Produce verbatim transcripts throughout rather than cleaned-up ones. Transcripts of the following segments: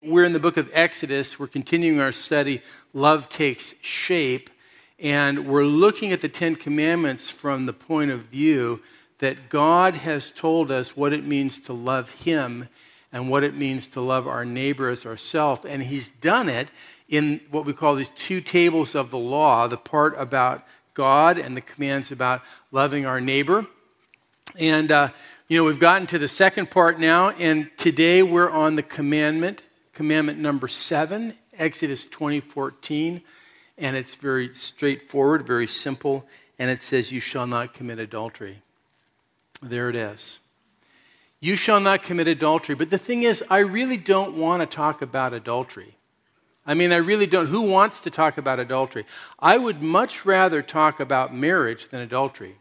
we're in the book of Exodus. We're continuing our study, Love Takes Shape, and we're looking at the Ten Commandments from the point of view that God has told us what it means to love him and what it means to love our neighbor as ourselves. And he's done it in what we call these two tables of the law, the part about God and the commands about loving our neighbor. And, uh, you know, we've gotten to the second part now, and today we're on the commandment, commandment number seven, Exodus twenty fourteen, and it's very straightforward, very simple, and it says, you shall not commit adultery. There it is. You shall not commit adultery. But the thing is, I really don't want to talk about adultery. I mean, I really don't. Who wants to talk about adultery? I would much rather talk about marriage than adultery.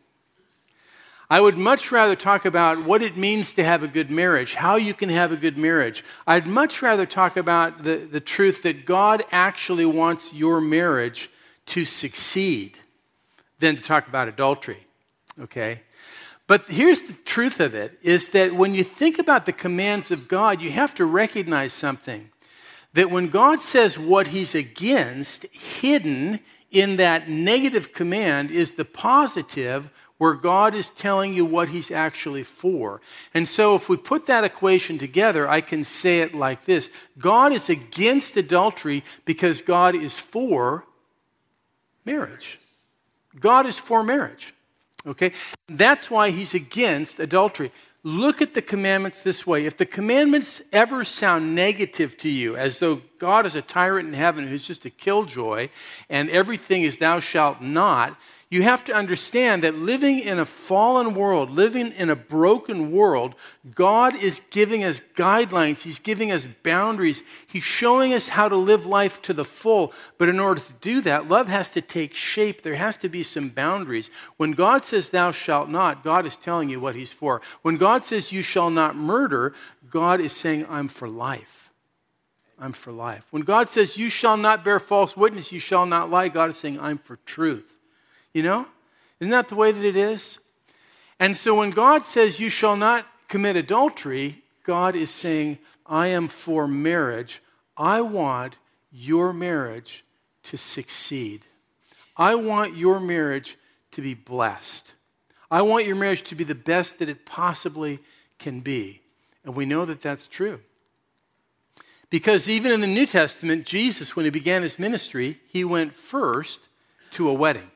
I would much rather talk about what it means to have a good marriage, how you can have a good marriage. I'd much rather talk about the, the truth that God actually wants your marriage to succeed than to talk about adultery, okay? But here's the truth of it, is that when you think about the commands of God, you have to recognize something. That when God says what he's against, hidden in that negative command is the positive where God is telling you what he's actually for. And so if we put that equation together, I can say it like this. God is against adultery because God is for marriage. God is for marriage. Okay? That's why he's against adultery. Look at the commandments this way. If the commandments ever sound negative to you, as though God is a tyrant in heaven who's just a killjoy, and everything is thou shalt not, you have to understand that living in a fallen world, living in a broken world, God is giving us guidelines. He's giving us boundaries. He's showing us how to live life to the full. But in order to do that, love has to take shape. There has to be some boundaries. When God says thou shalt not, God is telling you what he's for. When God says you shall not murder, God is saying I'm for life. I'm for life. When God says you shall not bear false witness, you shall not lie, God is saying I'm for truth. You know? Isn't that the way that it is? And so when God says you shall not commit adultery, God is saying, I am for marriage. I want your marriage to succeed. I want your marriage to be blessed. I want your marriage to be the best that it possibly can be. And we know that that's true. Because even in the New Testament, Jesus, when he began his ministry, he went first to a wedding.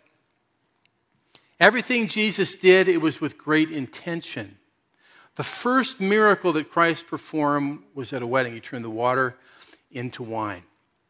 Everything Jesus did, it was with great intention. The first miracle that Christ performed was at a wedding. He turned the water into wine.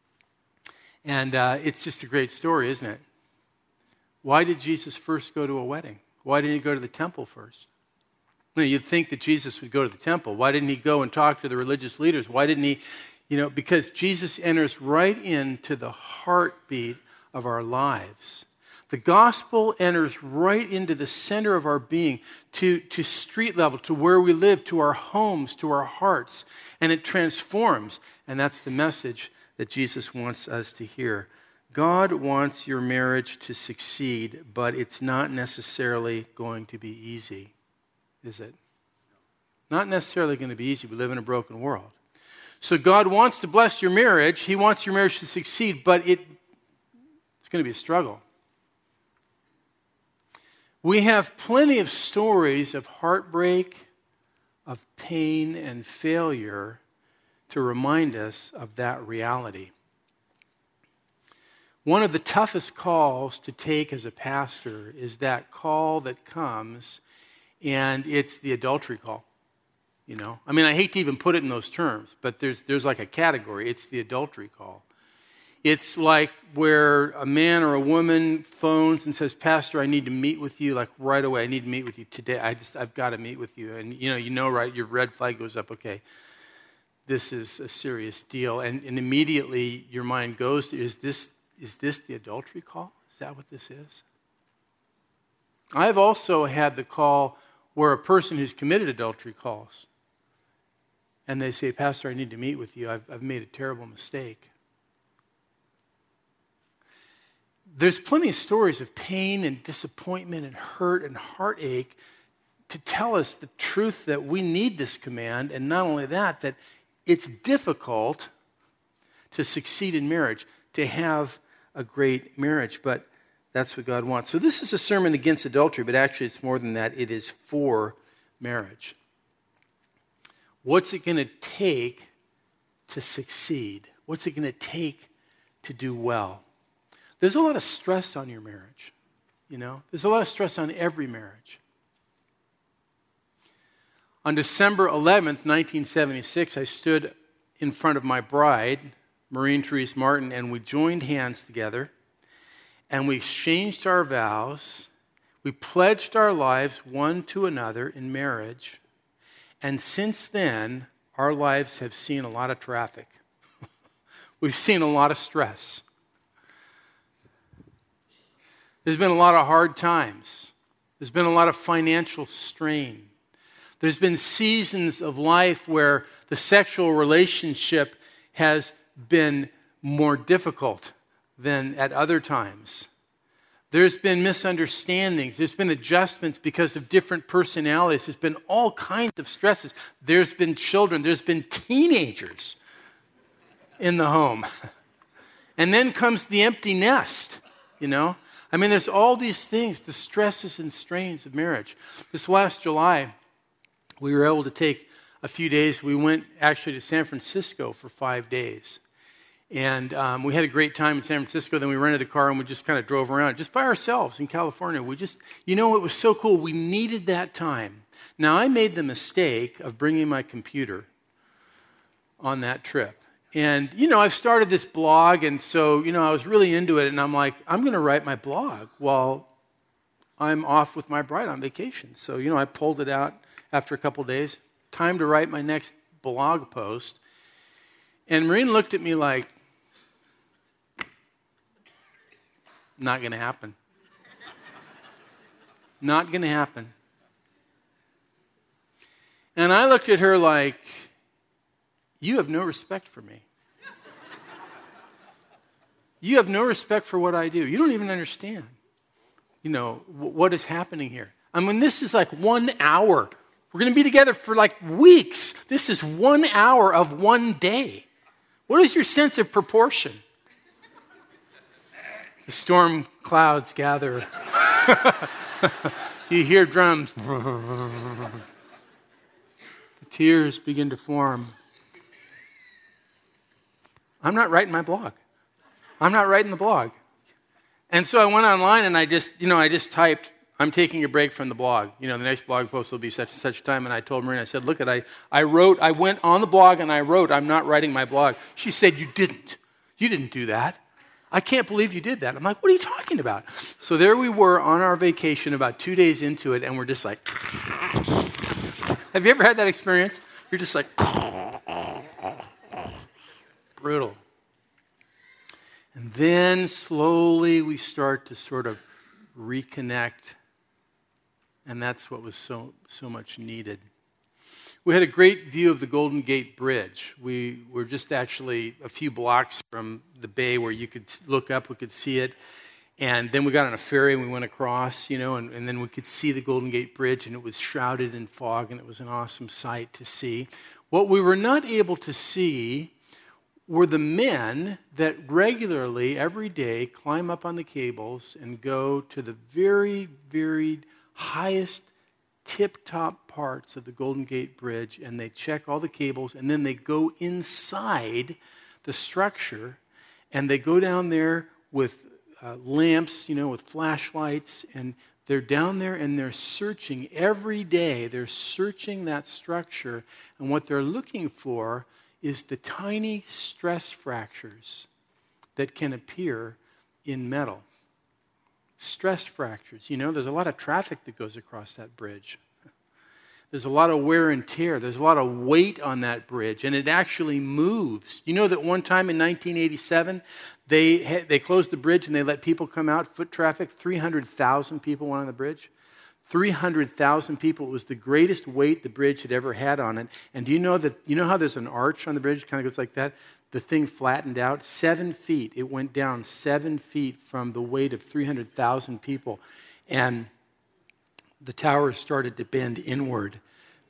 And uh, it's just a great story, isn't it? Why did Jesus first go to a wedding? Why didn't he go to the temple first? You know, you'd think that Jesus would go to the temple. Why didn't he go and talk to the religious leaders? Why didn't he, you know, because Jesus enters right into the heartbeat of our lives. The gospel enters right into the center of our being, to, to street level, to where we live, to our homes, to our hearts, and it transforms. And that's the message that Jesus wants us to hear. God wants your marriage to succeed, but it's not necessarily going to be easy, is it? Not necessarily going to be easy. We live in a broken world. So God wants to bless your marriage. He wants your marriage to succeed, but it, it's going to be a struggle. We have plenty of stories of heartbreak, of pain and failure to remind us of that reality. One of the toughest calls to take as a pastor is that call that comes, and it's the adultery call. You know, I mean, I hate to even put it in those terms, but there's there's like a category. It's the adultery call. It's like where a man or a woman phones and says, Pastor, I need to meet with you, like right away. I need to meet with you today. I just, I've got to meet with you. And you know, you know, right, your red flag goes up, okay, this is a serious deal. And, and immediately your mind goes to, is this, is this the adultery call? Is that what this is? I've also had the call where a person who's committed adultery calls. And they say, Pastor, I need to meet with you. I've, I've made a terrible mistake. There's plenty of stories of pain and disappointment and hurt and heartache to tell us the truth that we need this command, and not only that, that it's difficult, to succeed in marriage, to have a great marriage. But that's what God wants. So this is a sermon against adultery, but actually it's more than that. It is for marriage. What's it going to take to succeed? What's it going to take to do well? There's a lot of stress on your marriage, you know? There's a lot of stress on every marriage. On December eleventh, nineteen seventy-six, I stood in front of my bride, Maureen Therese Martin, and we joined hands together, and we exchanged our vows. We pledged our lives one to another in marriage, and since then, our lives have seen a lot of traffic. We've seen a lot of stress. There's been a lot of hard times. There's been a lot of financial strain. There's been seasons of life where the sexual relationship has been more difficult than at other times. There's been misunderstandings. There's been adjustments because of different personalities. There's been all kinds of stresses. There's been children. There's been teenagers in the home. And then comes the empty nest, you know? I mean, there's all these things, the stresses and strains of marriage. This last July, we were able to take a few days. We went actually to San Francisco for five days. And um, we had a great time in San Francisco. Then we rented a car and we just kind of drove around just by ourselves in California. We just, you know, it was so cool. We needed that time. Now, I made the mistake of bringing my computer on that trip. And, you know, I've started this blog, and so, you know, I was really into it, and I'm like, I'm going to write my blog while I'm off with my bride on vacation. So, you know, I pulled it out after a couple days. Time to write my next blog post. And Maureen looked at me like, not going to happen. Not going to happen. And I looked at her like, you have no respect for me. You have no respect for what I do. You don't even understand, you know, w- what is happening here. I mean, this is like one hour. We're going to be together for like weeks. This is one hour of one day. What is your sense of proportion? The storm clouds gather. You hear drums. The tears begin to form. I'm not writing my blog. I'm not writing the blog. And so I went online and I just, you know, I just typed, I'm taking a break from the blog. You know, the next blog post will be such and such time. And I told Maureen, I said, look, at I, I wrote, I went on the blog and I wrote, I'm not writing my blog. She said, you didn't. You didn't do that. I can't believe you did that. I'm like, what are you talking about? So there we were on our vacation about two days into it, and we're just like, have you ever had that experience? You're just like, brutal. And then slowly we start to sort of reconnect, and that's what was so so much needed. We had a great view of the Golden Gate Bridge. We were just actually a few blocks from the bay where you could look up, we could see it. And then we got on a ferry and we went across, you know, and, and then we could see the Golden Gate Bridge, and it was shrouded in fog, and it was an awesome sight to see. What we were not able to see were the men that regularly, every day, climb up on the cables and go to the very, very highest tip-top parts of the Golden Gate Bridge, and they check all the cables, and then they go inside the structure, and they go down there with uh, lamps, you know, with flashlights, and they're down there and they're searching every day. They're searching that structure, and what they're looking for is the tiny stress fractures that can appear in metal. Stress fractures. You know, there's a lot of traffic that goes across that bridge. There's a lot of wear and tear. There's a lot of weight on that bridge, and it actually moves. You know that one time in nineteen eighty-seven, they had, they closed the bridge and they let people come out, foot traffic. three hundred thousand people went on the bridge. three hundred thousand people. It was the greatest weight the bridge had ever had on it. And do you know that, you know how there's an arch on the bridge? It kind of goes like that. The thing flattened out seven feet. It went down seven feet from the weight of three hundred thousand people. And the towers started to bend inward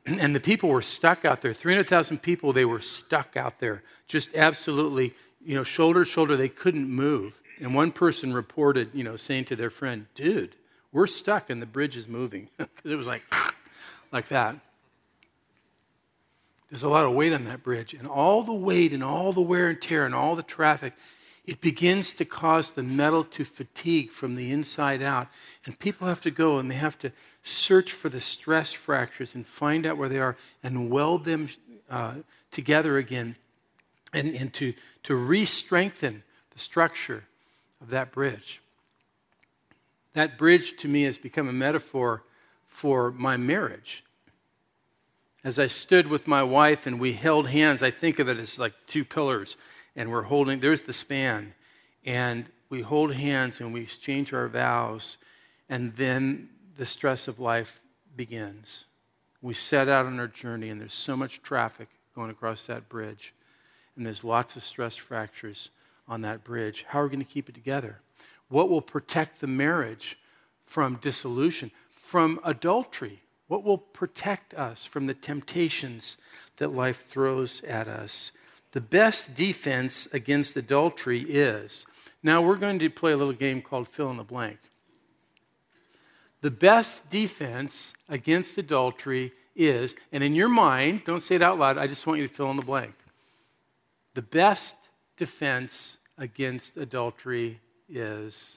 and the people were stuck out there. three hundred thousand people, they were stuck out there, just absolutely, you know, shoulder to shoulder. They couldn't move. And one person reported, you know, saying to their friend, dude, we're stuck and the bridge is moving. Because it was like, like that. There's a lot of weight on that bridge. And all the weight and all the wear and tear and all the traffic, it begins to cause the metal to fatigue from the inside out. And people have to go and they have to search for the stress fractures and find out where they are and weld them uh, together again and, and to, to re-strengthen the structure of that bridge. That bridge to me has become a metaphor for my marriage. As I stood with my wife and we held hands, I think of it as like two pillars, and we're holding, there's the span, and we hold hands and we exchange our vows, and then the stress of life begins. We set out on our journey, and there's so much traffic going across that bridge, and there's lots of stress fractures on that bridge. How are we going to keep it together? What will protect the marriage from dissolution, from adultery? What will protect us from the temptations that life throws at us? The best defense against adultery is, now we're going to play a little game called fill in the blank. The best defense against adultery is, and in your mind, don't say it out loud, I just want you to fill in the blank. The best defense against adultery is.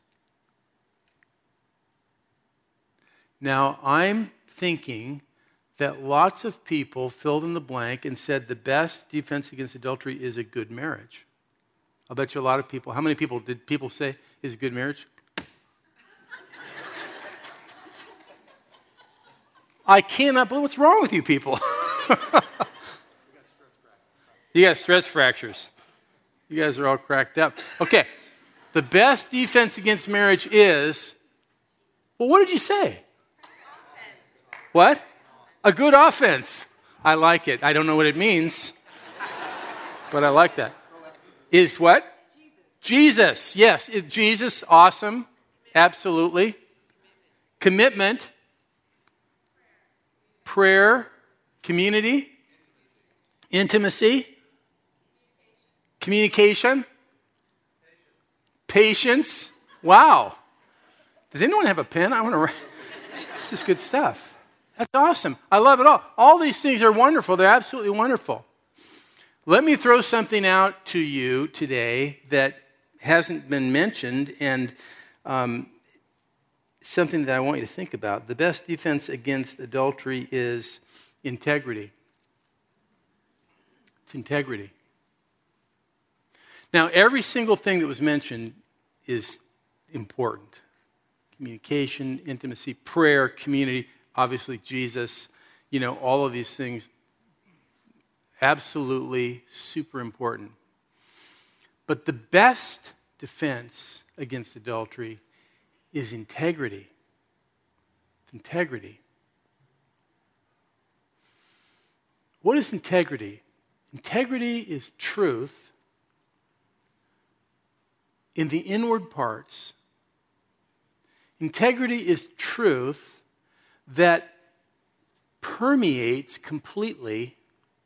Now, I'm thinking that lots of people filled in the blank and said the best defense against adultery is a good marriage. I'll bet you a lot of people, how many people did people say is a good marriage? I cannot believe, what's wrong with you people? You got stress fractures. You guys are all cracked up. Okay, the best defense against marriage is, well, what did you say? What? A good offense. I like it. I don't know what it means, but I like that. Is what? Jesus. Jesus. Yes. Is Jesus, awesome. Absolutely. Commitment. Prayer. Community. Intimacy. Communication. Patience. Wow. Does anyone have a pen? I want to write. This is good stuff. That's awesome. I love it all. All these things are wonderful. They're absolutely wonderful. Let me throw something out to you today that hasn't been mentioned and um, something that I want you to think about. The best defense against adultery is integrity. It's integrity. Now, every single thing that was mentioned is important. Communication, intimacy, prayer, community, obviously Jesus, you know, all of these things, absolutely super important. But the best defense against adultery is integrity. It's integrity. What is integrity? Integrity is truth in the inward parts. Integrity is truth that permeates completely,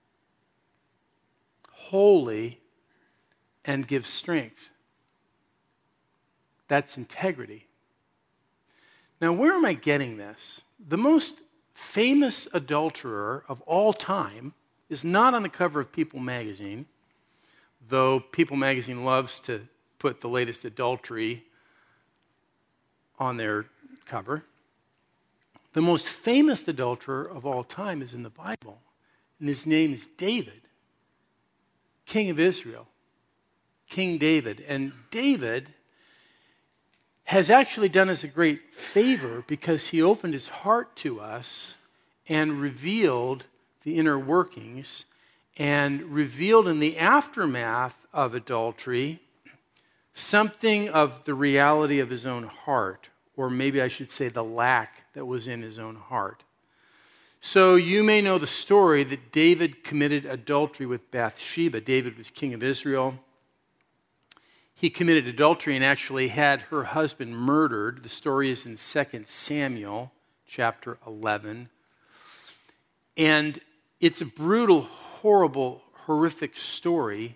wholly, and gives strength. That's integrity. Now, where am I getting this? The most famous adulterer of all time is not on the cover of People magazine, though People magazine loves to put the latest adultery on their cover. The most famous adulterer of all time is in the Bible, and his name is David, King of Israel, King David. And David has actually done us a great favor because he opened his heart to us and revealed the inner workings and revealed in the aftermath of adultery something of the reality of his own heart, or maybe I should say the lack that was in his own heart. So you may know the story that David committed adultery with Bathsheba. David was king of Israel. He committed adultery and actually had her husband murdered. The story is in Second Samuel chapter eleven. And it's a brutal, horrible, horrific story.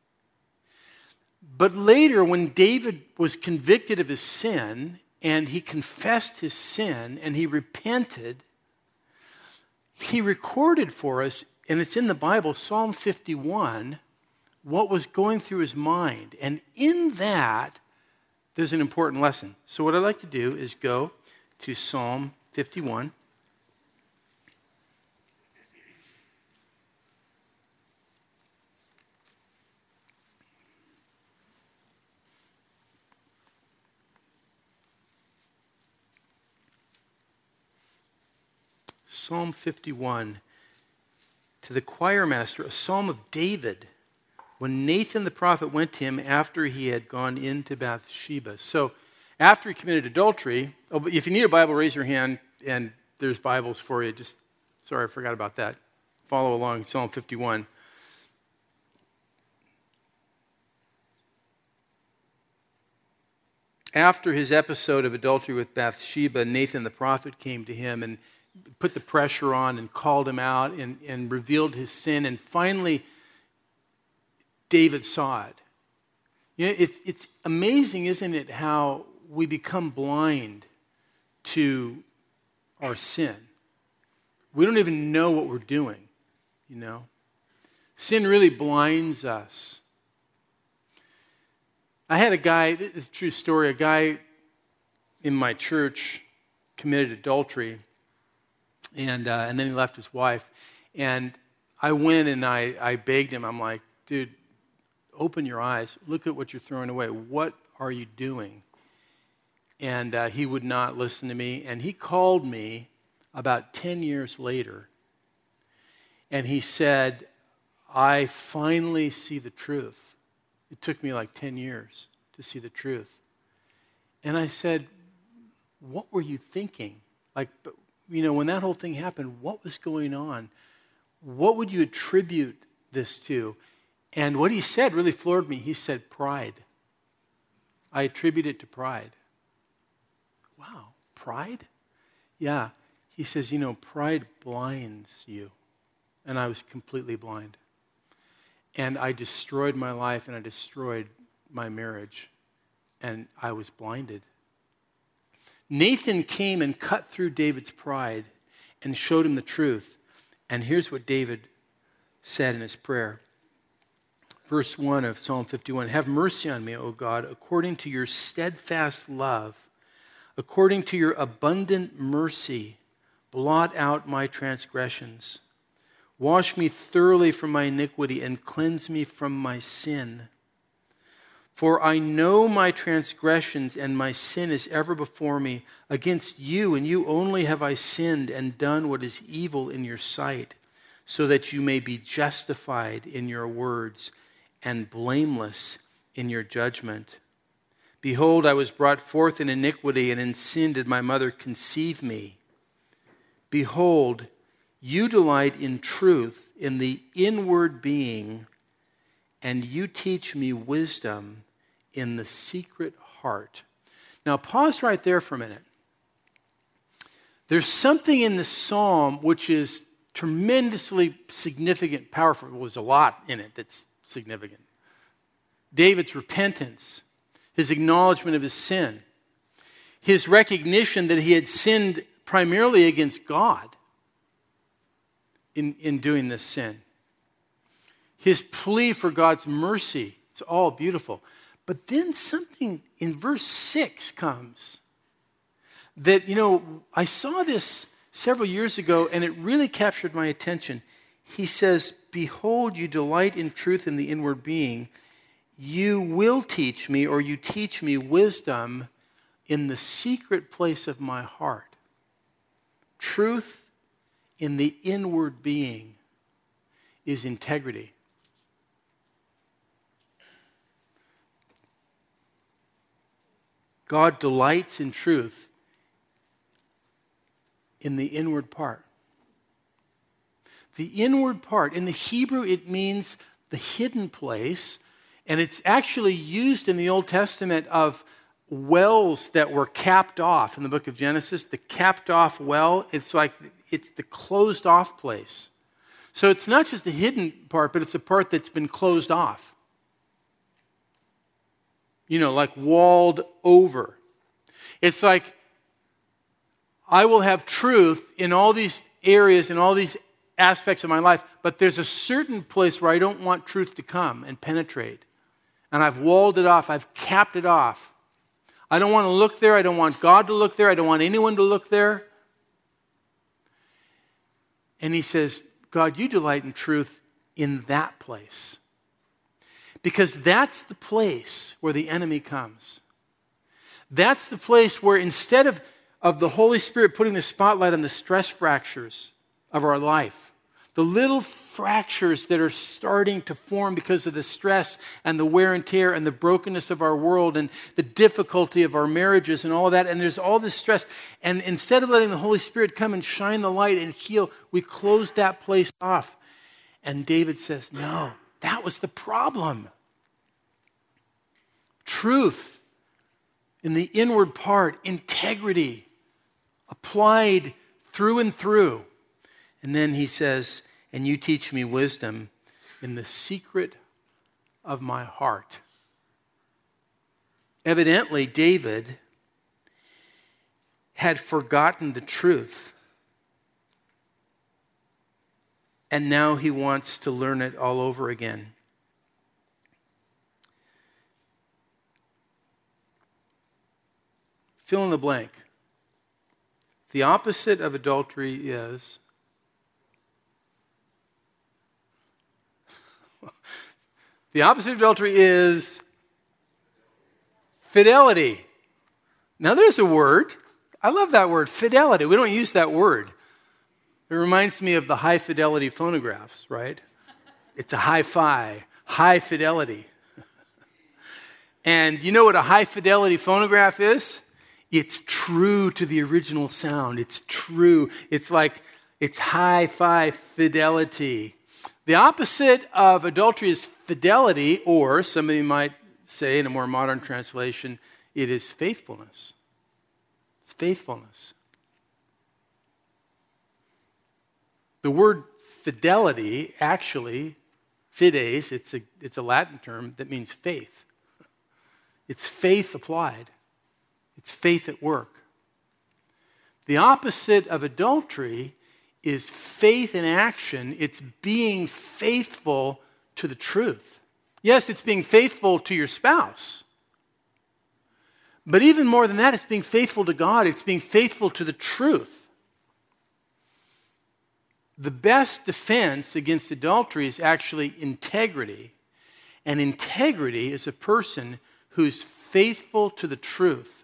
But later, when David was convicted of his sin, and he confessed his sin, and he repented, he recorded for us, and it's in the Bible, Psalm fifty-one, what was going through his mind. And in that, there's an important lesson. So what I'd like to do is go to Psalm fifty-one. Psalm fifty-one, to the choir master, a psalm of David, when Nathan the prophet went to him after he had gone into Bathsheba. So after he committed adultery, oh, if you need a Bible, raise your hand, and there's Bibles for you. Just, sorry, I forgot about that. Follow along, Psalm fifty-one. After his episode of adultery with Bathsheba, Nathan the prophet came to him and put the pressure on and called him out and, and revealed his sin. And finally, David saw it. You know, it's, it's amazing, isn't it, how we become blind to our sin. We don't even know what we're doing, you know. Sin really blinds us. I had a guy, this is a true story, a guy in my church committed adultery. And uh, and then he left his wife. And I went and I, I begged him. I'm like, dude, open your eyes. Look at what you're throwing away. What are you doing? And uh, he would not listen to me. And he called me about ten years later. And he said, I finally see the truth. It took me like ten years to see the truth. And I said, what were you thinking? Like, you know, when that whole thing happened, what was going on? What would you attribute this to? And what he said really floored me. He said, pride. I attribute it to pride. Wow, pride? Yeah. He says, you know, pride blinds you. And I was completely blind. And I destroyed my life and I destroyed my marriage. And I was blinded. Nathan came and cut through David's pride and showed him the truth. And here's what David said in his prayer. Verse one of Psalm fifty-one, have mercy on me, O God, according to your steadfast love, according to your abundant mercy, blot out my transgressions. Wash me thoroughly from my iniquity and cleanse me from my sin. For I know my transgressions, and my sin is ever before me. Against you and you only have I sinned and done what is evil in your sight, so that you may be justified in your words and blameless in your judgment. Behold, I was brought forth in iniquity, and in sin did my mother conceive me. Behold, you delight in truth, in the inward being, and you teach me wisdom in the secret heart. Now pause right there for a minute. There's something in the psalm which is tremendously significant, powerful. Well, there's a lot in it that's significant. David's repentance, his acknowledgement of his sin, his recognition that he had sinned primarily against God in, in doing this sin. His plea for God's mercy. It's all beautiful. But then something in verse six comes that, you know, I saw this several years ago and it really captured my attention. He says, behold, you delight in truth in the inward being. You will teach me, or you teach me wisdom in the secret place of my heart. Truth in the inward being is integrity. God delights in truth in the inward part. The inward part, in the Hebrew, it means the hidden place, and it's actually used in the Old Testament of wells that were capped off in the book of Genesis. The capped off well, it's like it's the closed off place. So it's not just the hidden part, but it's a part that's been closed off. You know, like walled over. It's like I will have truth in all these areas, in all these aspects of my life, but there's a certain place where I don't want truth to come and penetrate. And I've walled it off. I've capped it off. I don't want to look there. I don't want God to look there. I don't want anyone to look there. And he says, God, you delight in truth in that place. Because that's the place where the enemy comes. That's the place where instead of, of the Holy Spirit putting the spotlight on the stress fractures of our life, the little fractures that are starting to form because of the stress and the wear and tear and the brokenness of our world and the difficulty of our marriages and all of that, and there's all this stress. And instead of letting the Holy Spirit come and shine the light and heal, we close that place off. And David says, no, that was the problem. Truth in the inward part, integrity applied through and through. And then he says, and you teach me wisdom in the secret of my heart. Evidently, David had forgotten the truth. And now he wants to learn it all over again. Fill in the blank. The opposite of adultery is... The opposite of adultery is fidelity. Now there's a word. I love that word, fidelity. We don't use that word. It reminds me of the high fidelity phonographs, right? It's a hi-fi, high fidelity. And you know what a high fidelity phonograph is? It's true to the original sound. It's true. It's like, it's hi-fi fidelity. The opposite of adultery is fidelity, or somebody might say in a more modern translation, it is faithfulness. It's faithfulness. The word fidelity, actually, fides, it's a, it's a Latin term that means faith. It's faith applied. It's faith at work. The opposite of adultery is faith in action. It's being faithful to the truth. Yes, it's being faithful to your spouse. But even more than that, it's being faithful to God. It's being faithful to the truth. The best defense against adultery is actually integrity. And integrity is a person who's faithful to the truth.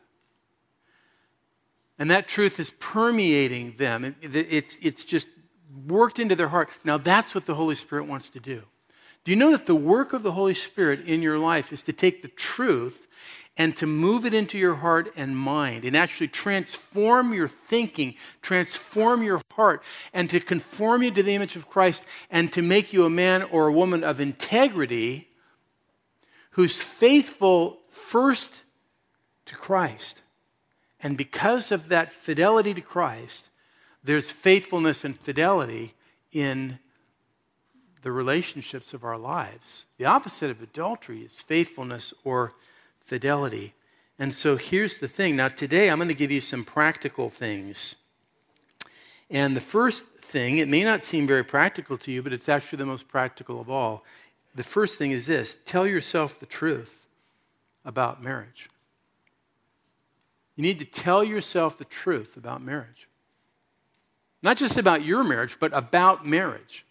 And that truth is permeating them. It's, it's just worked into their heart. Now that's what the Holy Spirit wants to do. Do you know that the work of the Holy Spirit in your life is to take the truth and to move it into your heart and mind and actually transform your thinking, transform your heart, and to conform you to the image of Christ and to make you a man or a woman of integrity who's faithful first to Christ. And because of that fidelity to Christ, there's faithfulness and fidelity in the relationships of our lives. The opposite of adultery is faithfulness or fidelity. And so here's the thing. Now today I'm going to give you some practical things. And the first thing, it may not seem very practical to you, but it's actually the most practical of all. The first thing is this: tell yourself the truth about marriage. You need to tell yourself the truth about marriage. Not just about your marriage, but about marriage.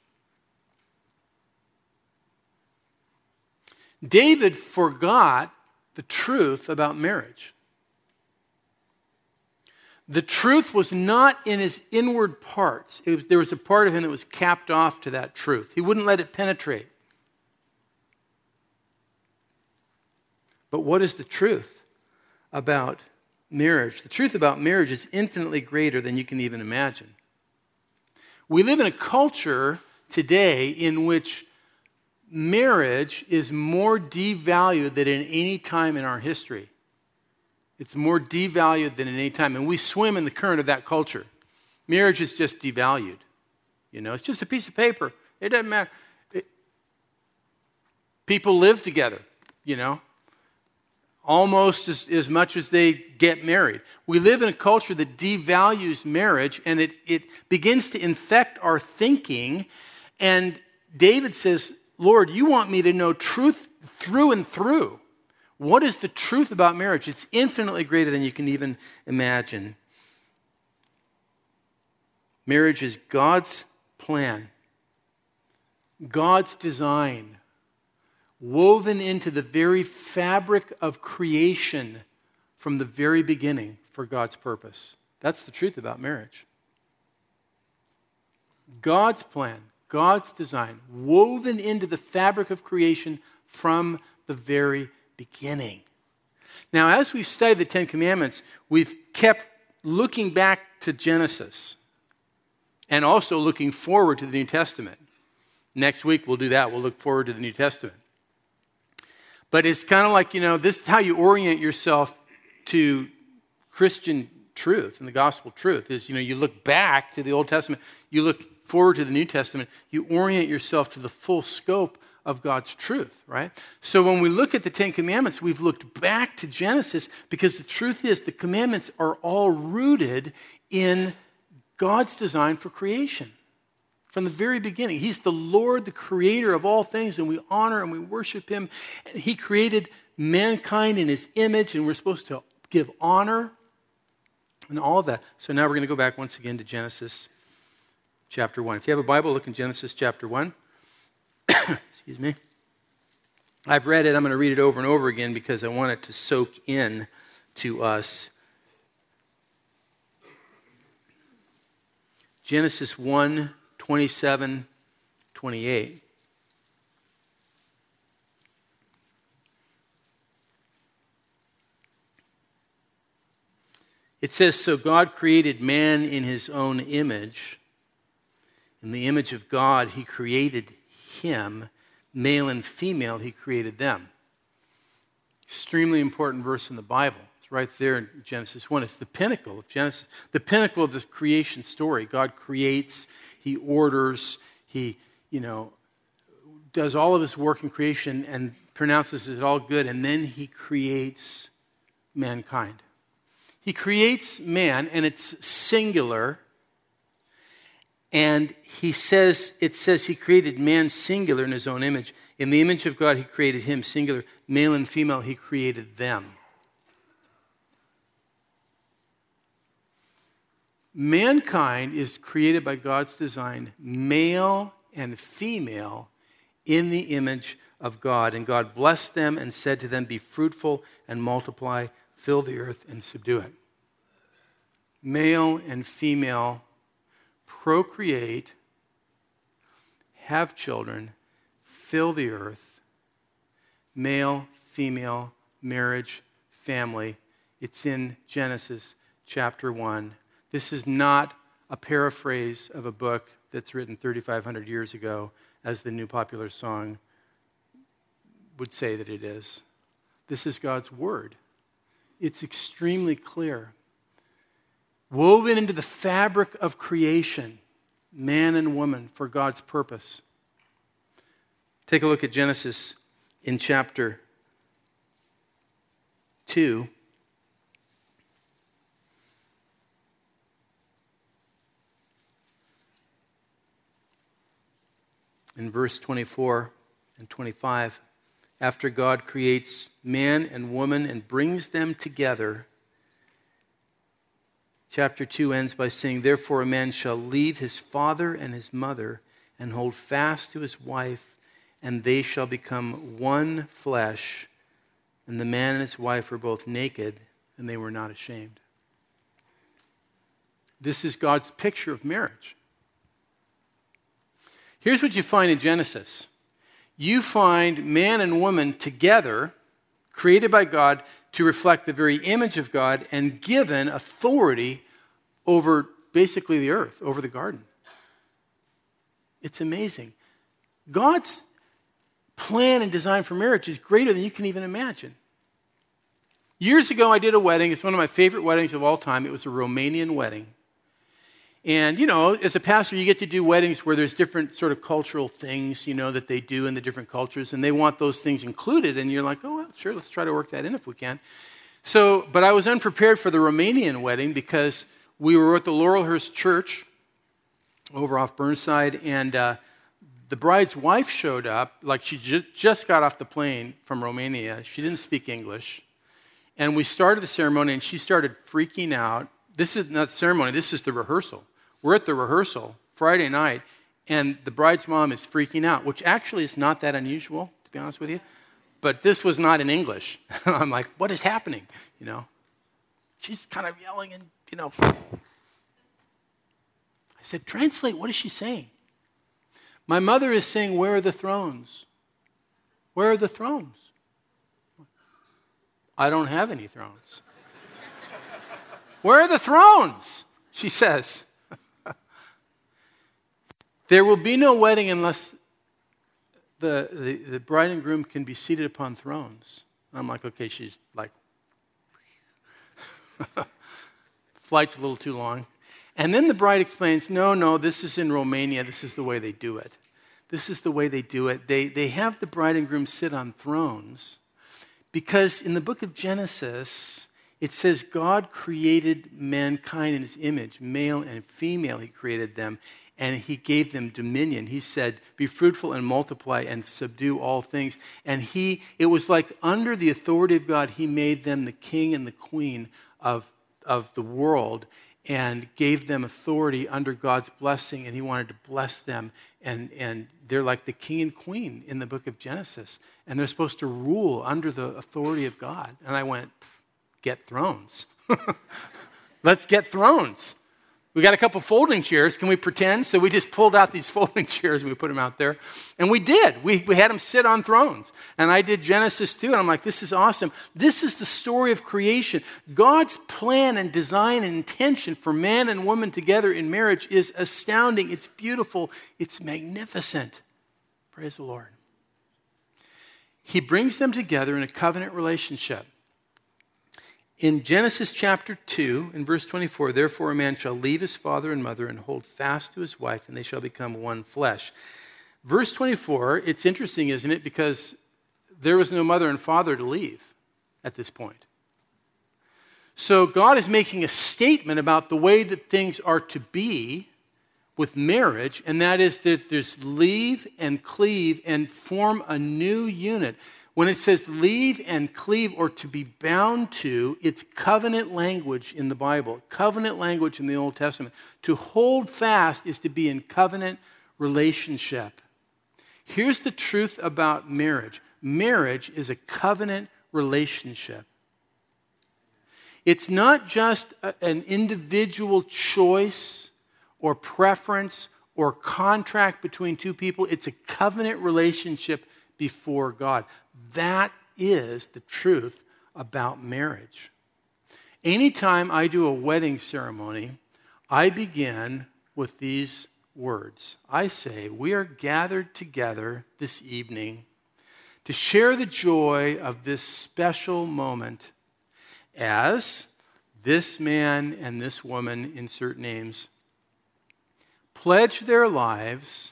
David forgot the truth about marriage. The truth was not in his inward parts. It was, there was a part of him that was capped off to that truth. He wouldn't let it penetrate. But what is the truth about marriage? The truth about marriage is infinitely greater than you can even imagine. We live in a culture today in which marriage is more devalued than in any time in our history. It's more devalued than at any time. And we swim in the current of that culture. Marriage is just devalued. You know, it's just a piece of paper. It doesn't matter. It, people live together, you know, almost as, as much as they get married. We live in a culture that devalues marriage, and it, it begins to infect our thinking. And David says, Lord, you want me to know truth through and through. What is the truth about marriage? It's infinitely greater than you can even imagine. Marriage is God's plan, God's design, woven into the very fabric of creation from the very beginning for God's purpose. That's the truth about marriage. God's plan, God's design, woven into the fabric of creation from the very beginning. Now, as we've studied the Ten Commandments, we've kept looking back to Genesis and also looking forward to the New Testament. Next week, we'll do that. We'll look forward to the New Testament. But it's kind of like, you know, this is how you orient yourself to Christian truth and the gospel truth is, you know, you look back to the Old Testament, you look forward to the New Testament, you orient yourself to the full scope of God's truth, right? So when we look at the Ten Commandments, we've looked back to Genesis because the truth is the commandments are all rooted in God's design for creation. From the very beginning, He's the Lord, the creator of all things, and we honor and we worship Him. And He created mankind in His image, and we're supposed to give honor and all of that. So now we're going to go back once again to Genesis chapter one. If you have a Bible, look in Genesis chapter one. Excuse me. I've read it. I'm going to read it over and over again because I want it to soak in to us. Genesis one, twenty-seven, twenty-eight. It says, so God created man in His own image. In the image of God, He created him, male and female, He created them. Extremely important verse in the Bible. It's right there in Genesis one. It's the pinnacle of Genesis, the pinnacle of the creation story. God creates, He orders, He, you know, does all of His work in creation and pronounces it all good, and then He creates mankind. He creates man, and it's singular. And he says, it says He created man singular in His own image. In the image of God, He created him singular. Male and female, He created them. Mankind is created by God's design, male and female, in the image of God. And God blessed them and said to them, be fruitful and multiply, fill the earth and subdue it. Male and female procreate, have children, fill the earth, male, female, marriage, family. It's in Genesis chapter one. This is not a paraphrase of a book that's written thirty-five hundred years ago, as the new popular song would say that it is. This is God's word. It's extremely clear. Woven into the fabric of creation, man and woman for God's purpose. Take a look at Genesis in chapter two. In verse twenty-four and twenty-five, after God creates man and woman and brings them together, chapter two ends by saying, therefore a man shall leave his father and his mother and hold fast to his wife, and they shall become one flesh. And the man and his wife were both naked, and they were not ashamed. This is God's picture of marriage. Here's what you find in Genesis. You find man and woman together, created by God to reflect the very image of God and given authority over basically the earth, over the garden. It's amazing. God's plan and design for marriage is greater than you can even imagine. Years ago, I did a wedding. It's one of my favorite weddings of all time. It was a Romanian wedding. And, you know, as a pastor, you get to do weddings where there's different sort of cultural things, you know, that they do in the different cultures, and they want those things included, and you're like, oh, well, sure, let's try to work that in if we can. So, but I was unprepared for the Romanian wedding because we were at the Laurelhurst Church over off Burnside, and uh, the bride's wife showed up, like she ju- just got off the plane from Romania. She didn't speak English. And we started the ceremony, and she started freaking out. This is not the ceremony, this is the rehearsal. We're at the rehearsal Friday night, and the bride's mom is freaking out, which actually is not that unusual, to be honest with you. But this was not in English. I'm like, what is happening? You know, she's kind of yelling and, you know. I said, translate, what is she saying? My mother is saying, where are the thrones? Where are the thrones? I don't have any thrones. Where are the thrones? She says. There will be no wedding unless the, the, the bride and groom can be seated upon thrones. And I'm like, okay, she's like, flight's a little too long. And then the bride explains, no, no, this is in Romania. This is the way they do it. This is the way they do it. They, they have the bride and groom sit on thrones because in the book of Genesis, it says God created mankind in his image, male and female he created them, and he gave them dominion. He said, be fruitful and multiply and subdue all things. And he, it was like under the authority of God, he made them the king and the queen of, of the world and gave them authority under God's blessing, and he wanted to bless them. And, and they're like the king and queen in the book of Genesis, and they're supposed to rule under the authority of God. And I went, get thrones. Let's get thrones. We got a couple folding chairs. Can we pretend? So we just pulled out these folding chairs and we put them out there. And we did. We, we had them sit on thrones. And I did Genesis too. And I'm like, this is awesome. This is the story of creation. God's plan and design and intention for man and woman together in marriage is astounding. It's beautiful. It's magnificent. Praise the Lord. He brings them together in a covenant relationship. In Genesis chapter two, in verse twenty-four, therefore a man shall leave his father and mother and hold fast to his wife, and they shall become one flesh. Verse twenty-four, it's interesting, isn't it? Because there was no mother and father to leave at this point. So God is making a statement about the way that things are to be with marriage, and that is that there's leave and cleave and form a new unit. When it says leave and cleave or to be bound to, it's covenant language in the Bible, covenant language in the Old Testament. To hold fast is to be in covenant relationship. Here's the truth about marriage. Marriage is a covenant relationship. It's not just a, an individual choice or preference or contract between two people. It's a covenant relationship before God. That is the truth about marriage. Anytime I do a wedding ceremony, I begin with these words. I say, we are gathered together this evening to share the joy of this special moment as this man and this woman, insert names, pledge their lives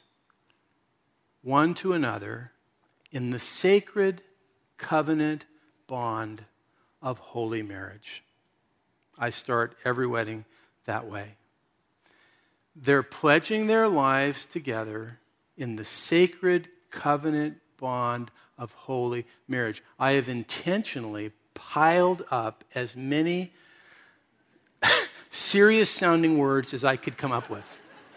one to another in the sacred covenant bond of holy marriage. I start every wedding that way. They're pledging their lives together in the sacred covenant bond of holy marriage. I have intentionally piled up as many serious sounding words as I could come up with.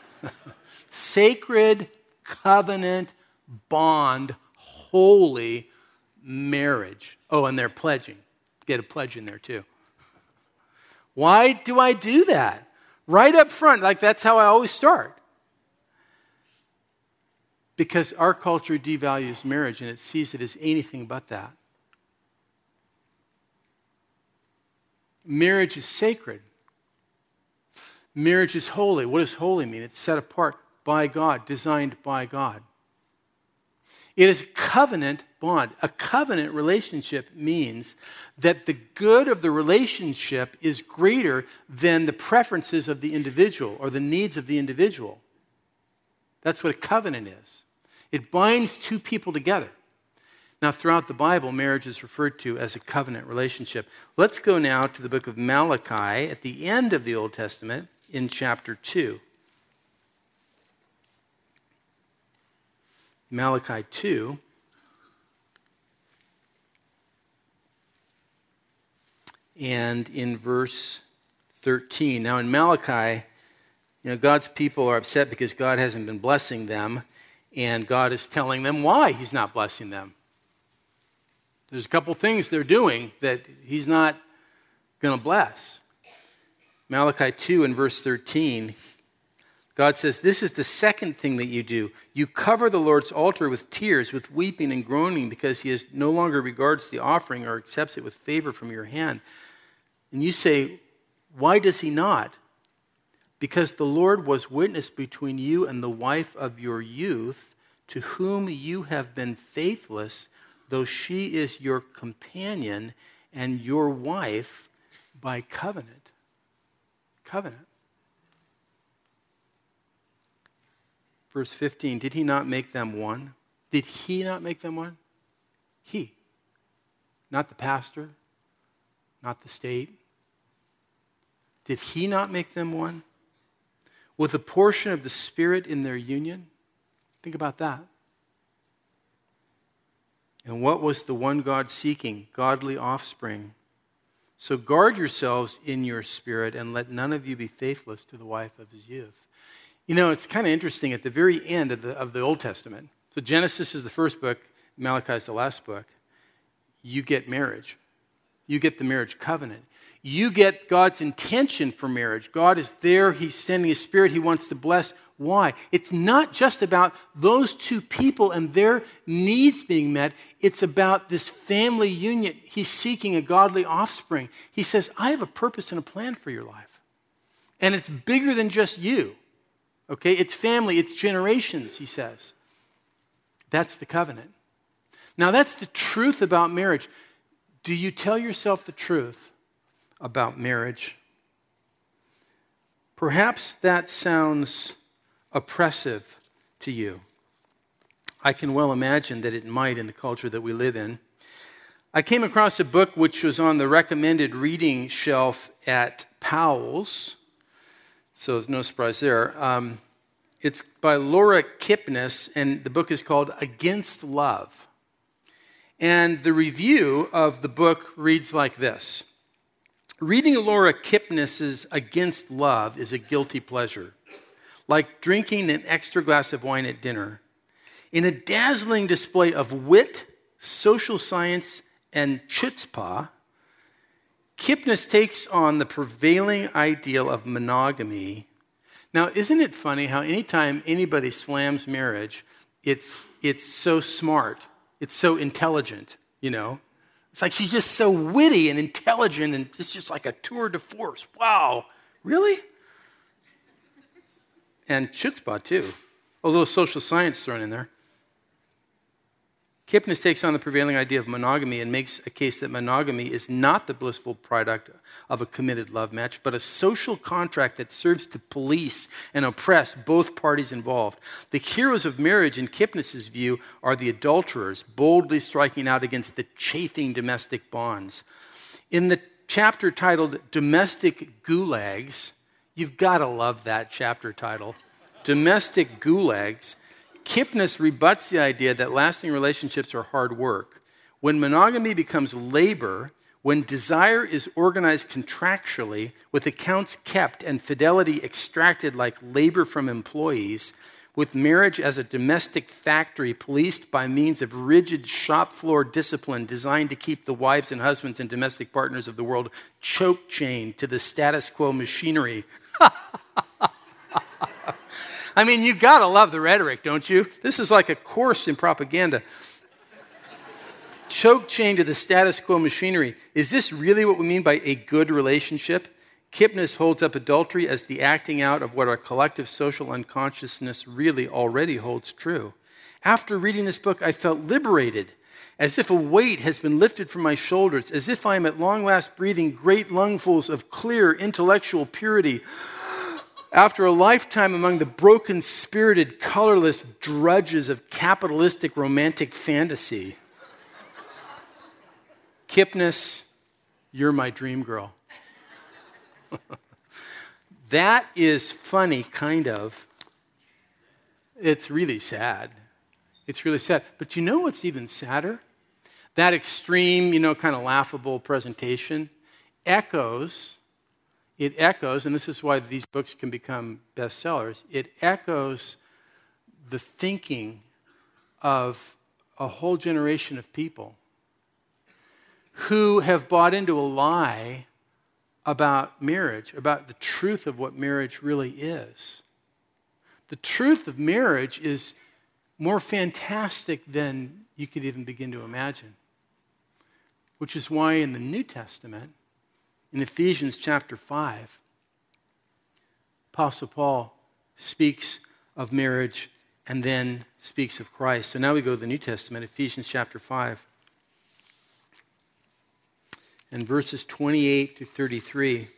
Sacred covenant bond, holy marriage. Oh, and they're pledging. Get a pledge in there too. Why do I do that? Right up front, like that's how I always start. Because our culture devalues marriage and it sees it as anything but that. Marriage is sacred. Marriage is holy. What does holy mean? It's set apart by God, designed by God. It is a covenant bond. A covenant relationship means that the good of the relationship is greater than the preferences of the individual or the needs of the individual. That's what a covenant is. It binds two people together. Now, throughout the Bible, marriage is referred to as a covenant relationship. Let's go now to the book of Malachi at the end of the Old Testament in chapter two. Malachi two. And in verse thirteen. Now, in Malachi, you know, God's people are upset because God hasn't been blessing them, and God is telling them why he's not blessing them. There's a couple things they're doing that he's not going to bless. Malachi two and verse thirteen, God says, this is the second thing that you do. You cover the Lord's altar with tears, with weeping and groaning, because he is no longer regards the offering or accepts it with favor from your hand. And you say, why does he not? Because the Lord was witness between you and the wife of your youth, to whom you have been faithless, though she is your companion and your wife by covenant. Covenant. Verse fifteen, did he not make them one? Did he not make them one? He. Not the pastor, not the state. Did he not make them one? With a portion of the Spirit in their union? Think about that. And what was the one God seeking? Godly offspring. So guard yourselves in your spirit, and let none of you be faithless to the wife of his youth. You know, it's kind of interesting at the very end of the, of the Old Testament. So Genesis is the first book, Malachi is the last book. You get marriage. You get the marriage covenant. You get God's intention for marriage. God is there. He's sending his Spirit. He wants to bless. Why? It's not just about those two people and their needs being met. It's about this family union. He's seeking a godly offspring. He says, I have a purpose and a plan for your life. And it's bigger than just you. Okay? It's family. It's generations, he says. That's the covenant. Now, that's the truth about marriage. Do you tell yourself the truth about marriage? Perhaps that sounds oppressive to you. I can well imagine that it might in the culture that we live in. I came across a book which was on the recommended reading shelf at Powell's, so there's no surprise there. Um, it's by Laura Kipnis, and the book is called Against Love. And the review of the book reads like this. Reading Laura Kipnis's Against Love is a guilty pleasure, like drinking an extra glass of wine at dinner. In a dazzling display of wit, social science, and chutzpah, Kipnis takes on the prevailing ideal of monogamy. Now, isn't it funny how anytime anybody slams marriage, it's, it's so smart, it's so intelligent, you know? It's like she's just so witty and intelligent, and it's just like a tour de force. Wow, really? And chutzpah, too. A little social science thrown in there. Kipnis takes on the prevailing idea of monogamy and makes a case that monogamy is not the blissful product of a committed love match, but a social contract that serves to police and oppress both parties involved. The heroes of marriage, in Kipnis's view, are the adulterers, boldly striking out against the chafing domestic bonds. In the chapter titled Domestic Gulags, you've got to love that chapter title, Domestic Gulags, Kipnis rebuts the idea that lasting relationships are hard work. When monogamy becomes labor, when desire is organized contractually, with accounts kept and fidelity extracted like labor from employees, with marriage as a domestic factory policed by means of rigid shop floor discipline designed to keep the wives and husbands and domestic partners of the world choke chained to the status quo machinery. I mean, you gotta love the rhetoric, don't you? This is like a course in propaganda. Choke chain to the status quo machinery. Is this really what we mean by a good relationship? Kipnis holds up adultery as the acting out of what our collective social unconsciousness really already holds true. After reading this book, I felt liberated as if a weight has been lifted from my shoulders, as if I am at long last breathing great lungfuls of clear intellectual purity. After a lifetime among the broken-spirited, colorless drudges of capitalistic romantic fantasy. Kipnis, you're my dream girl. That is funny, kind of. It's really sad. It's really sad. But you know what's even sadder? That extreme, you know, kind of laughable presentation echoes, it echoes, and this is why these books can become bestsellers, it echoes the thinking of a whole generation of people who have bought into a lie about marriage, about the truth of what marriage really is. The truth of marriage is more fantastic than you could even begin to imagine. Which is why in the New Testament, in Ephesians chapter five, Apostle Paul speaks of marriage and then speaks of Christ. So now we go to the New Testament, Ephesians chapter five. And verses twenty-eight through thirty-three.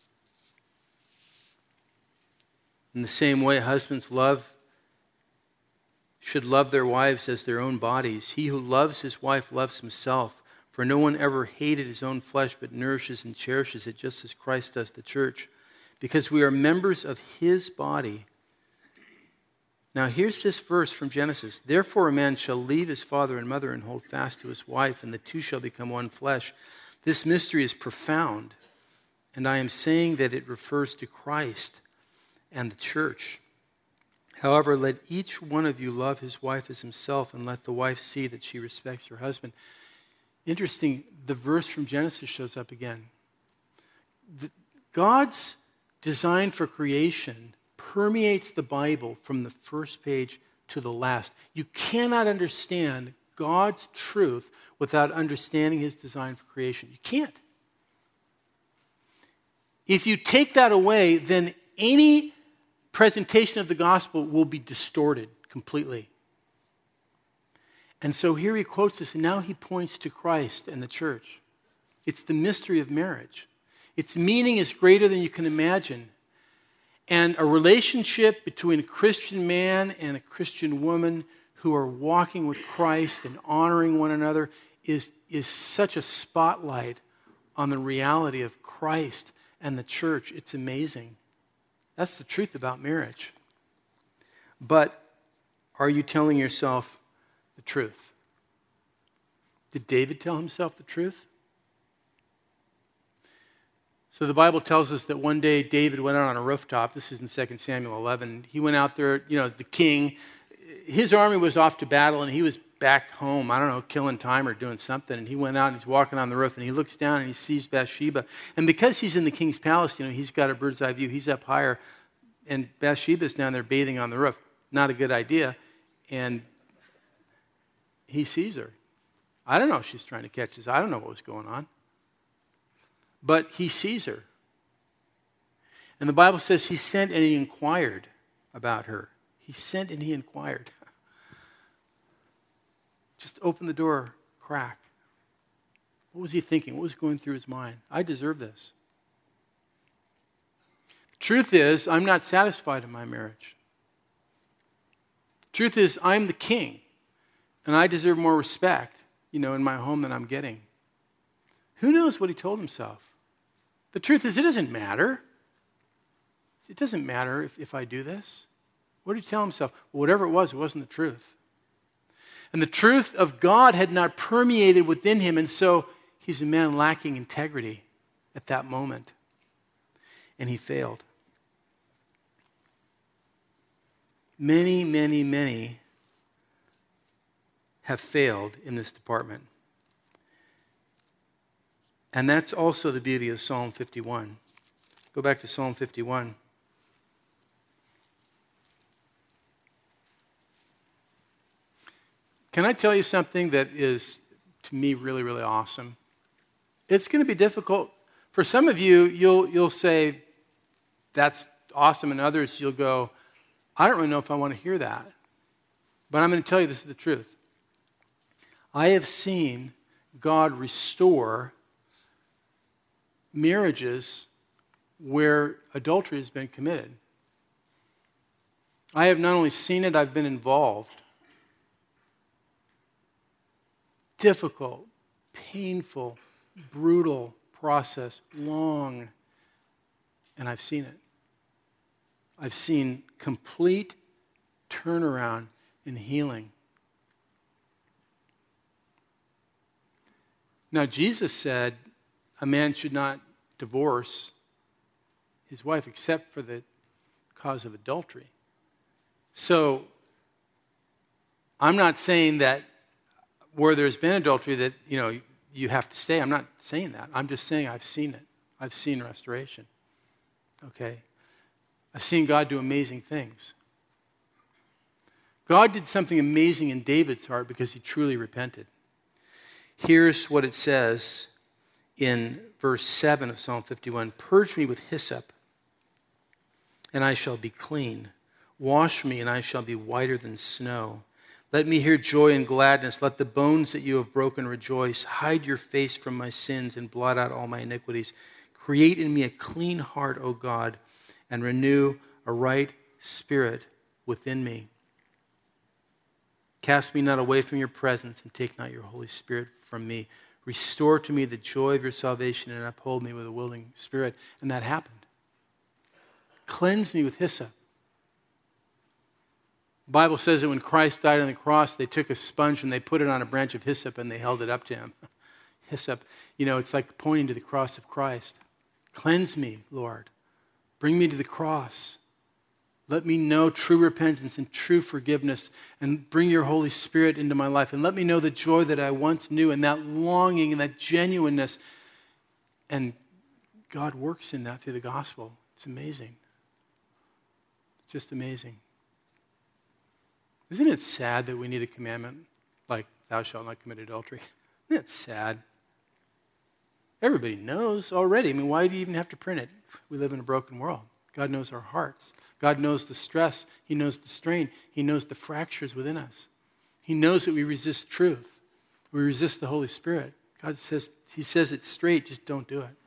In the same way, husbands love should love their wives as their own bodies. He who loves his wife loves himself. For no one ever hated his own flesh, but nourishes and cherishes it, just as Christ does the church, because we are members of his body. Now here's this verse from Genesis. Therefore a man shall leave his father and mother and hold fast to his wife, and the two shall become one flesh. This mystery is profound, and I am saying that it refers to Christ and the church. However, let each one of you love his wife as himself, and let the wife see that she respects her husband. Interesting, the verse from Genesis shows up again. The, God's design for creation permeates the Bible from the first page to the last. You cannot understand God's truth without understanding his design for creation. You can't. If you take that away, then any presentation of the gospel will be distorted completely. And so here he quotes this, and now he points to Christ and the church. It's the mystery of marriage. Its meaning is greater than you can imagine. And a relationship between a Christian man and a Christian woman who are walking with Christ and honoring one another is, is such a spotlight on the reality of Christ and the church. It's amazing. That's the truth about marriage. But are you telling yourself the truth? Did David tell himself the truth? So the Bible tells us that one day David went out on a rooftop. This is in Second Samuel eleven. He went out there, you know, the king. His army was off to battle, and he was back home, I don't know, killing time or doing something. And he went out, and he's walking on the roof, and he looks down, and he sees Bathsheba. And because he's in the king's palace, you know, he's got a bird's eye view. He's up higher, and Bathsheba's down there bathing on the roof. Not a good idea. And he sees her. I don't know if she's trying to catch his eye. I don't know what was going on. But he sees her. And the Bible says he sent and he inquired about her. He sent and he inquired. Just open the door, crack. What was he thinking? What was going through his mind? I deserve this. The truth is, I'm not satisfied in my marriage. The truth is, I'm the king. And I deserve more respect, you know, in my home than I'm getting. Who knows what he told himself? The truth is, it doesn't matter. It doesn't matter if, if I do this. What did he tell himself? Well, whatever it was, it wasn't the truth. And the truth of God had not permeated within him, and so he's a man lacking integrity at that moment. And he failed. Many, many, many have failed in this department. And that's also the beauty of Psalm fifty-one. Go back to Psalm fifty-one. Can I tell you something that is, to me, really, really awesome? It's going to be difficult. For some of you, you'll, you'll say, that's awesome. And others, you'll go, I don't really know if I want to hear that. But I'm going to tell you this is the truth. I have seen God restore marriages where adultery has been committed. I have not only seen it, I've been involved. Difficult, painful, brutal process, long, and I've seen it. I've seen complete turnaround and healing. Now, Jesus said a man should not divorce his wife except for the cause of adultery. So, I'm not saying that where there's been adultery that, you know, you have to stay. I'm not saying that. I'm just saying I've seen it. I've seen restoration. Okay? I've seen God do amazing things. God did something amazing in David's heart because he truly repented. Here's what it says in verse seven of Psalm fifty-one. Purge me with hyssop, and I shall be clean. Wash me, and I shall be whiter than snow. Let me hear joy and gladness. Let the bones that you have broken rejoice. Hide your face from my sins and blot out all my iniquities. Create in me a clean heart, O God, and renew a right spirit within me. Cast me not away from your presence, and take not your Holy Spirit from me. Restore to me the joy of your salvation, and uphold me with a willing spirit. And that happened. Cleanse me with hyssop. The Bible says that when Christ died on the cross, they took a sponge and they put it on a branch of hyssop and they held it up to him. Hyssop, you know, it's like pointing to the cross of Christ. Cleanse me, Lord. Bring me to the cross. Let me know true repentance and true forgiveness, and bring your Holy Spirit into my life. And let me know the joy that I once knew, and that longing and that genuineness. And God works in that through the gospel. It's amazing. It's just amazing. Isn't it sad that we need a commandment like, thou shalt not commit adultery? Isn't it sad? Everybody knows already. I mean, why do you even have to print it? We live in a broken world. God knows our hearts. God knows the stress. He knows the strain. He knows the fractures within us. He knows that we resist truth. We resist the Holy Spirit. God says, he says it straight, just don't do it.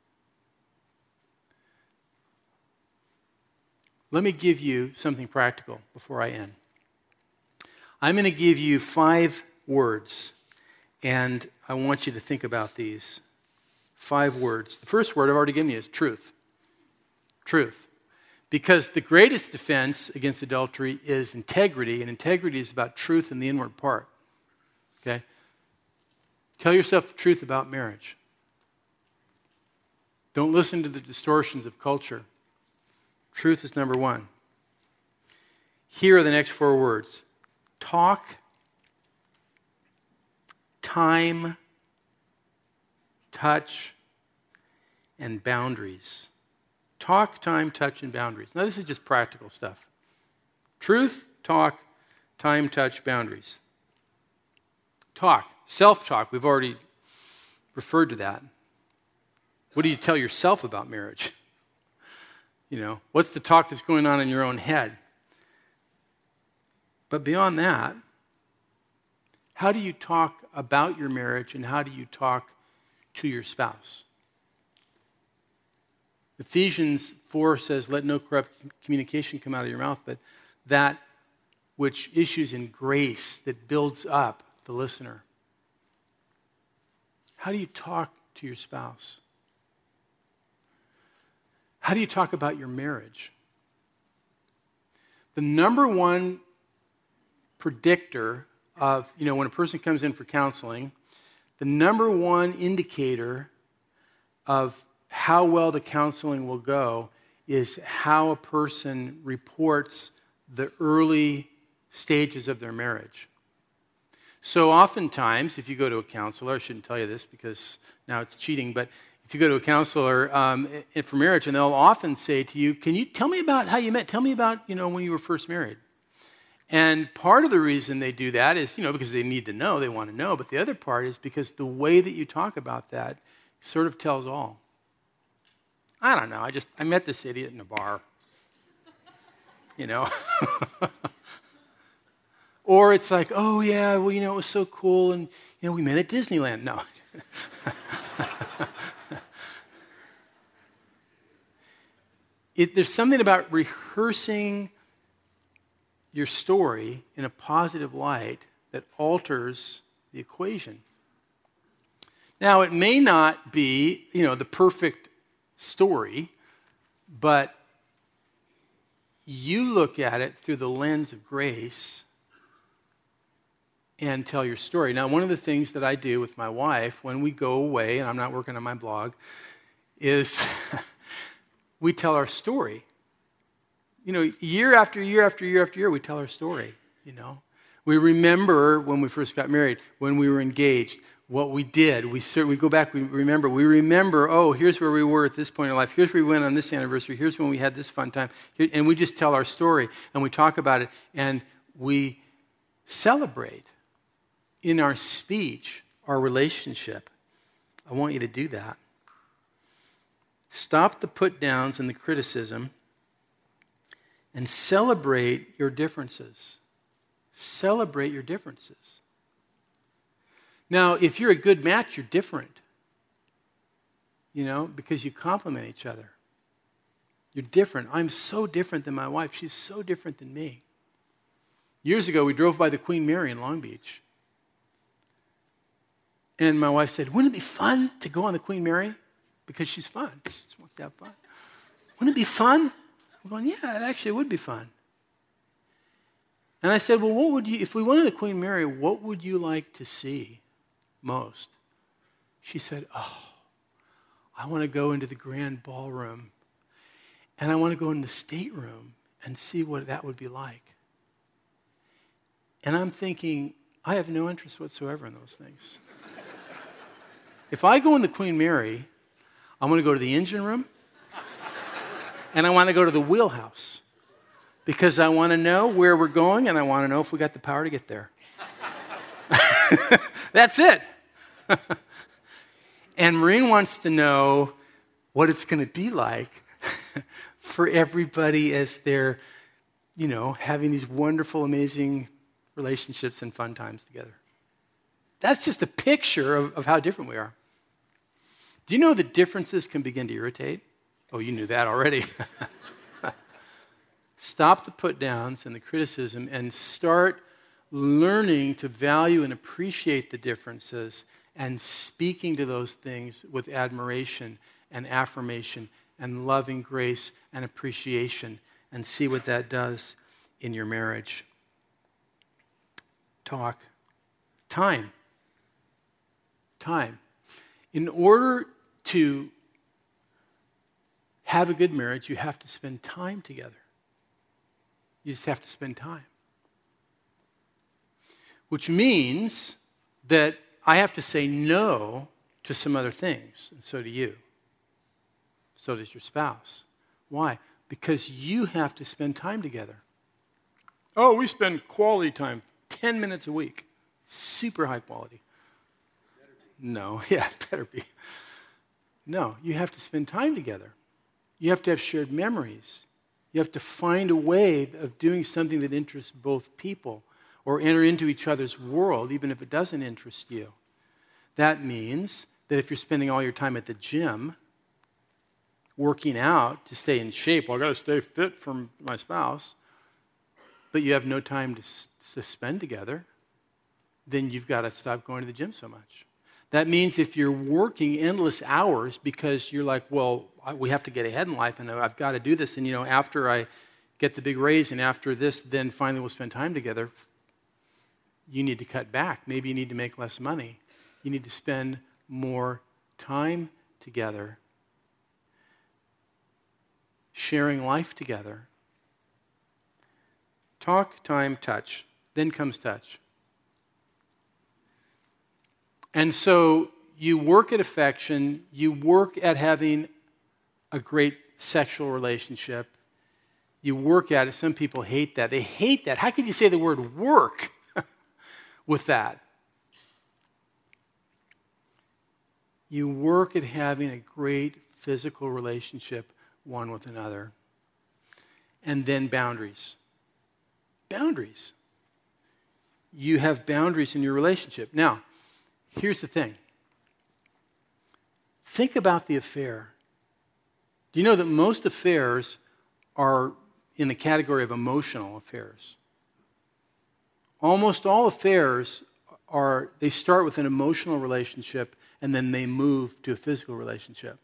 Let me give you something practical before I end. I'm going to give you five words, and I want you to think about these. Five words. The first word I've already given you is truth. Truth. Because the greatest defense against adultery is integrity, and integrity is about truth in the inward part. Okay? Tell yourself the truth about marriage. Don't listen to the distortions of culture. Truth is number one. Here are the next four words. Talk, time, touch, and boundaries. Talk, time, touch, and boundaries. Now, this is just practical stuff. Truth, talk, time, touch, boundaries. Talk, self-talk. We've already referred to that. What do you tell yourself about marriage? You know, what's the talk that's going on in your own head? But beyond that, how do you talk about your marriage, and how do you talk to your spouse? Ephesians four says, let no corrupt communication come out of your mouth, but that which issues in grace that builds up the listener. How do you talk to your spouse? How do you talk about your marriage? The number one predictor of, you know, when a person comes in for counseling, the number one indicator of how well the counseling will go is how a person reports the early stages of their marriage. So oftentimes, if you go to a counselor, I shouldn't tell you this because now it's cheating, but if you go to a counselor um, for marriage, and they'll often say to you, can you tell me about how you met? Tell me about, you know, when you were first married. And part of the reason they do that is, you know, because they need to know, they want to know. But the other part is because the way that you talk about that sort of tells all. I don't know, I just, I met this idiot in a bar. You know? Or it's like, oh, yeah, well, you know, it was so cool, and, you know, we met at Disneyland. No. it, there's something about rehearsing your story in a positive light that alters the equation. Now, it may not be, you know, the perfect story, but you look at it through the lens of grace and tell your story. Now, one of the things that I do with my wife when we go away, and I'm not working on my blog, is we tell our story. You know, year after year after year after year, we tell our story, you know. We remember when we first got married, when we were engaged, what we did. We we go back, we remember. We remember, oh, here's where we were at this point in life. Here's where we went on this anniversary. Here's when we had this fun time. And we just tell our story, and we talk about it, and we celebrate in our speech our relationship. I want you to do that. Stop the put-downs and the criticism and celebrate your differences. Celebrate your differences. Now, if you're a good match, you're different. You know, because you complement each other. You're different. I'm so different than my wife. She's so different than me. Years ago, we drove by the Queen Mary in Long Beach. And my wife said, wouldn't it be fun to go on the Queen Mary? Because she's fun. She just wants to have fun. Wouldn't it be fun? I'm going, yeah, it actually would be fun. And I said, well, what would you, if we went on the Queen Mary, what would you like to see most? She said, oh, I want to go into the grand ballroom, and I want to go in the stateroom and see what that would be like. And I'm thinking, I have no interest whatsoever in those things. If I go in the Queen Mary, I want to go to the engine room, and I want to go to the wheelhouse, because I want to know where we're going, and I want to know if we got the power to get there. That's it. And Maureen wants to know what it's going to be like for everybody as they're, you know, having these wonderful, amazing relationships and fun times together. That's just a picture of, of how different we are. Do you know that differences can begin to irritate? Oh, you knew that already. Stop the put-downs and the criticism and start learning to value and appreciate the differences and speaking to those things with admiration and affirmation and loving grace and appreciation, and see what that does in your marriage. Talk. Time. Time. In order to have a good marriage, you have to spend time together. You just have to spend time. Which means that I have to say no to some other things, and so do you. So does your spouse. Why? Because you have to spend time together. Oh, we spend quality time, ten minutes a week. Super high quality. No, yeah, it better be. No, you have to spend time together. You have to have shared memories. You have to find a way of doing something that interests both people, or enter into each other's world, even if it doesn't interest you. That means that if you're spending all your time at the gym, working out to stay in shape, well, I've got to stay fit for my spouse, but you have no time to, to spend together, then you've got to stop going to the gym so much. That means if you're working endless hours because you're like, well, we have to get ahead in life, and I've got to do this, and you know, after I get the big raise, and after this, then finally we'll spend time together, you need to cut back. Maybe you need to make less money. You need to spend more time together, sharing life together. Talk, time, touch. Then comes touch. And so you work at affection, you work at having a great sexual relationship, you work at it. Some people hate that. They hate that. How could you say the word work with that? You work at having a great physical relationship one with another. And then boundaries. Boundaries. you have boundaries in your relationship. Now, here's the thing. Think about the affair. Do you know that most affairs are in the category of emotional affairs? Almost all affairs are, they start with an emotional relationship and then they move to a physical relationship.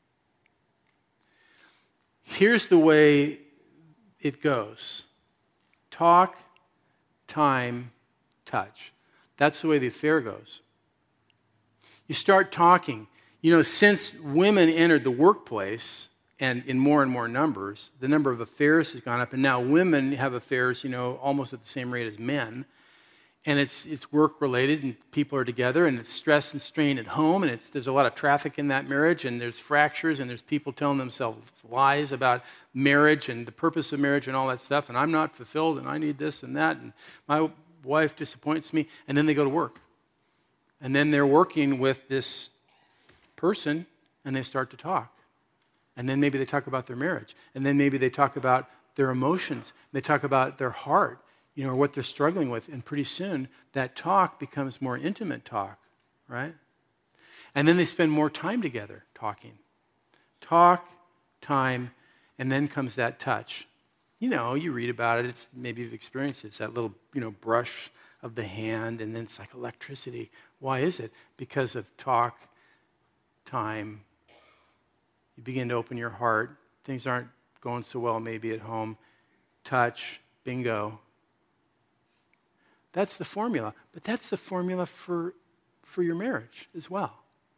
Here's the way it goes. Talk, time, touch. That's the way the affair goes. You start talking. You know, since women entered the workplace, and in more and more numbers, the number of affairs has gone up, and now women have affairs, you know, almost at the same rate as men. And it's it's work-related, and people are together, and it's stress and strain at home, and it's there's a lot of traffic in that marriage, and there's fractures, and there's people telling themselves lies about marriage and the purpose of marriage and all that stuff, and I'm not fulfilled, and I need this and that, and my wife disappoints me, and then they go to work. And then they're working with this person, and they start to talk. And then maybe they talk about their marriage. And then maybe they talk about their emotions. They talk about their heart, you know, or what they're struggling with. And pretty soon, that talk becomes more intimate talk, right? And then they spend more time together talking. Talk, time, and then comes that touch. You know, you read about it. It's maybe you've experienced it. It's that little, you know, brush of the hand, and then it's like electricity. Why is it? Because of talk, time. You begin to open your heart. Things aren't going so well maybe at home. Touch, bingo. That's the formula. But that's the formula for, for your marriage as well.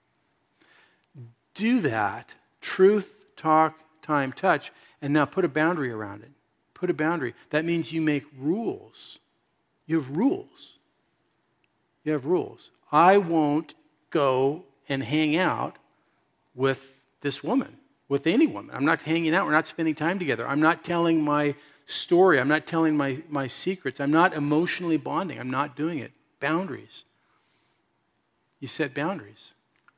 Do that. Truth, talk, time, touch. And now put a boundary around it. Put a boundary. That means you make rules. You have rules. You have rules. I won't go and hang out with this woman, with any woman. I'm not hanging out. We're not spending time together. I'm not telling my story. I'm not telling my, my secrets. I'm not emotionally bonding. I'm not doing it. Boundaries. You set boundaries.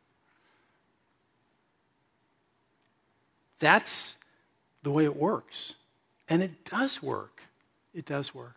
That's the way it works. And it does work. It does work.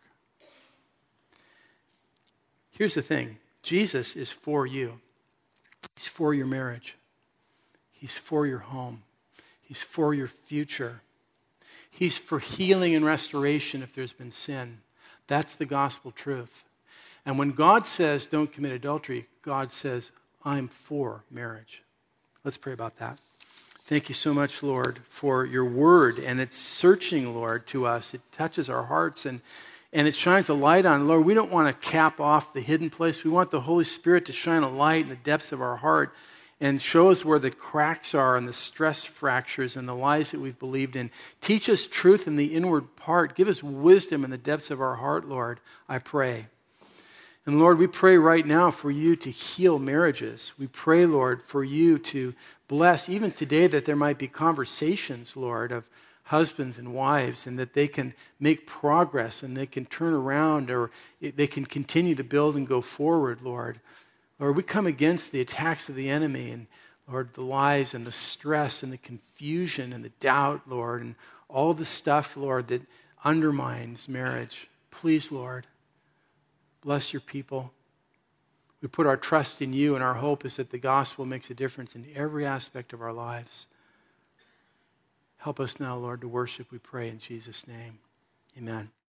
Here's the thing. Jesus is for you. He's for your marriage. He's for your home. He's for your future. He's for healing and restoration if there's been sin. That's the gospel truth. And when God says don't commit adultery, God says I'm for marriage. Let's pray about that. Thank you so much, Lord, for your word. And it's searching, Lord, to us. It touches our hearts and, and it shines a light on. Lord, we don't want to cap off the hidden place. We want the Holy Spirit to shine a light in the depths of our heart and show us where the cracks are and the stress fractures and the lies that we've believed in. Teach us truth in the inward part. Give us wisdom in the depths of our heart, Lord, I pray. And Lord, we pray right now for you to heal marriages. We pray, Lord, for you to bless, even today, that there might be conversations, Lord, of husbands and wives, and that they can make progress and they can turn around, or they can continue to build and go forward, Lord. Lord, we come against the attacks of the enemy and, Lord, the lies and the stress and the confusion and the doubt, Lord, and all the stuff, Lord, that undermines marriage. Please, Lord, bless your people. We put our trust in you, and our hope is that the gospel makes a difference in every aspect of our lives. Help us now, Lord, to worship, we pray in Jesus' name. Amen.